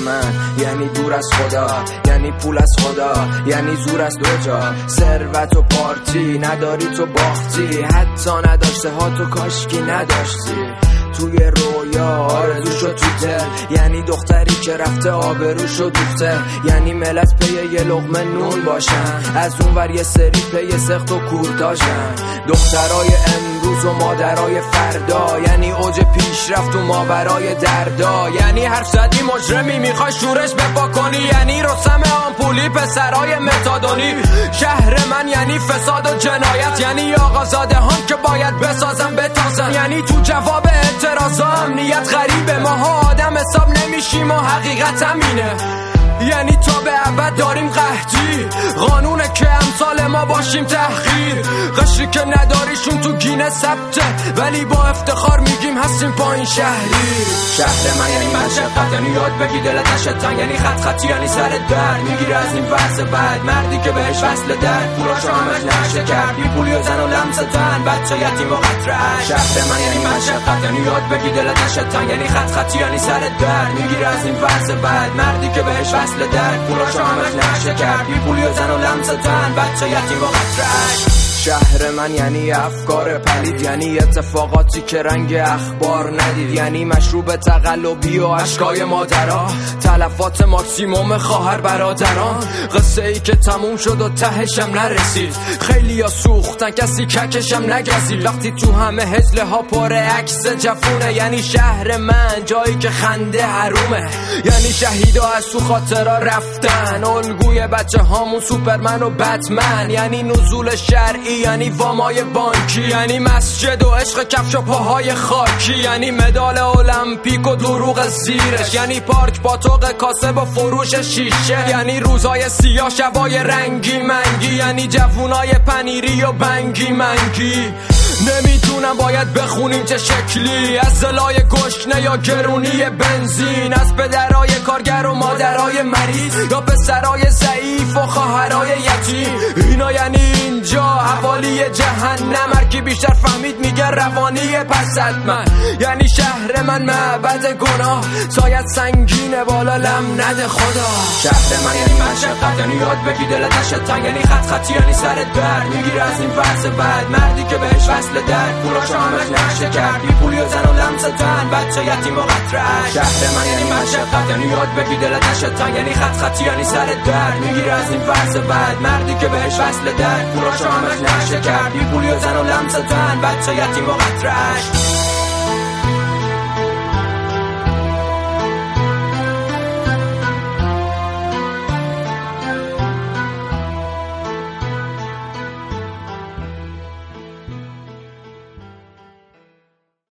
من یعنی دور از خدا، یعنی پول از خدا، یعنی زور از دو جا. ثروت و پارتی نداری تو باختی، حتی نداشته ها تو کاشکی نداشتی. توی رویا آرزوشو تو دل، یعنی دختری که رفته آبروشو دوخته، یعنی ملت پی یه لقمه نون باشن، از اون ور یه سری پی سخت و کورتاشن. دخترای امروز و مادرای فردا، یعنی اوج پیشرفت و ماورای دردا. یعنی حرف زدی مجرمی میخوای شورش بپا کنی، یعنی رسم آمپولی پسرای متادونی. شهر من یعنی فساد و جنایت، یعنی آقازاده هم که باید بسازم بتازم، یعنی تو جواب اعتراضا امنیت غریبه. ماها آدم حساب نمیشیم و حقیقت همینه، یعنی تا به ابد داریم قحطی. قانونه که امثال ما باشیم تحقیر، قشری که نداریشون تو گینه ثبته، ولی با افتخار میگیم هستیم پایین شهری. شهر من یعنی مشقت، یعنی یاد بگی دلت نشه تنگ، یعنی خط خطی، یعنی سر درد میگیره از این وضع بعد. مردی که بهش وصل درد، پولاشو همش نشه کرد، بی پولی و زن و لمس تن، بچه یتیم و قطره. شهر من یعنی مشقت، یعنی یاد بگی دلت نشه تنگ، یعنی خط خطی، یعنی سر درد میگیره از این وضع بعد. مردی که بهش وصل درد، پولاشو همش نشه کرد، بی پولی و زن و لمس تن، بچه یتیم و قطره. شهر من یعنی افکار پلید، یعنی اتفاقاتی که رنگ اخبار ندید، یعنی مشروب تقلبی و اشکای مادرها، تلفات ماکسیموم خواهر برادران. قصه ای که تموم شد و تهشم نرسید، خیلی ها سوختن کسی ککشم نگزید. وقتی تو همه هزله ها پر عکس جفونه، یعنی شهر من جایی که خنده حرومه، یعنی شهیدا از تو خاطرها رفتن، الگوی بچه هامون سوپرمن و بتمن. یعنی نزول شرعی، یعنی وامای بانکی، یعنی مسجد و عشق کفش و پاهای خاکی، یعنی مدال المپیک و دروغ زیرش، یعنی پارک با توق کاسه با فروش شیشه، یعنی روزای سیاه شبای رنگی منگی، یعنی جوونای پنیری و بنگی منگی. نمیدونم باید بخونیم چه شکلی، از زلای گشنه یا گرونی بنزین، از پدرای کارگر و مادرای مریض، یا پسرای ضعیف و خواهرای یتیم. اینا یعنی اینجا حوالی جهنم، هر کی بیشتر فهمید میگه روانی پس حتما. یعنی شهر من معبد گناه، سایت سنگینه بالا لم نده خدا. شهر من یعنی مشقت، یعنی یاد بگی دلت نشه تنگ، یعنی خط خطی، یعنی سر درد میگیره از این وضع بعد. مردی که بهش وصل درد، پولاشو همش نشه کرد، بی پولی و زن و لمس تن، بچه یتیم و قطره. شهر من یعنی مشقت، یعنی یاد بگی دلت نشه تنگ، یعنی خط خطی، یعنی سر درد میگیره از این وضع بعد. مردی که بهش وصل درد، پولاشو همش نشه کرد، بی پولی و زن و لمس تن، بچه یتیم و قطره.